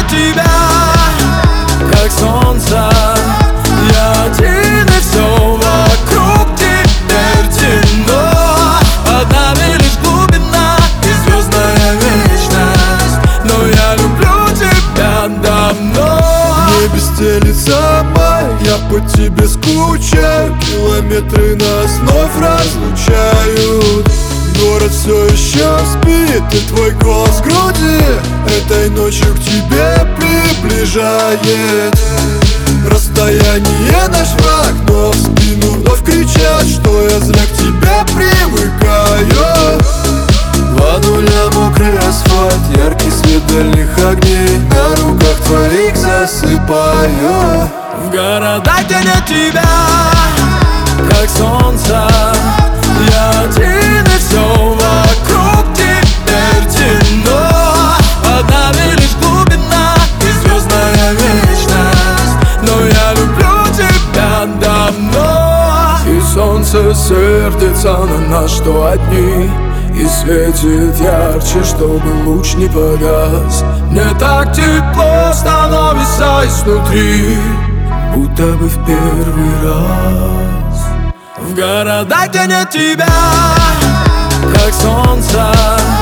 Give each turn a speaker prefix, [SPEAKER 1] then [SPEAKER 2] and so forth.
[SPEAKER 1] нет тебя, как солнце. Я один, и все вокруг теперь темно. Под нами лишь глубина и звездная вечность, но я люблю тебя давно.
[SPEAKER 2] Небе стелится май, я по тебе скучаю. Километры нас вновь разлучают. Город все еще спит, и твой голос в груди этой ночью к тебе приближает. Расстояние наш враг, но в спину вновь кричат, что я зря к тебе привыкаю. Два нуля мокрый асфальт, яркий свет дальних огней, на руках твоих засыпаю.
[SPEAKER 1] В городах, где нет тебя, как солнце. Я один, и все вокруг теперь темно. Под нами лишь глубина и звездная вечность, но я люблю тебя давно. И солнце сердится на нас, что одни, и светит ярче, чтобы луч не погас. Мне так тепло становится изнутри, будто бы в первый раз. В городах, где нет тебя, как солнце.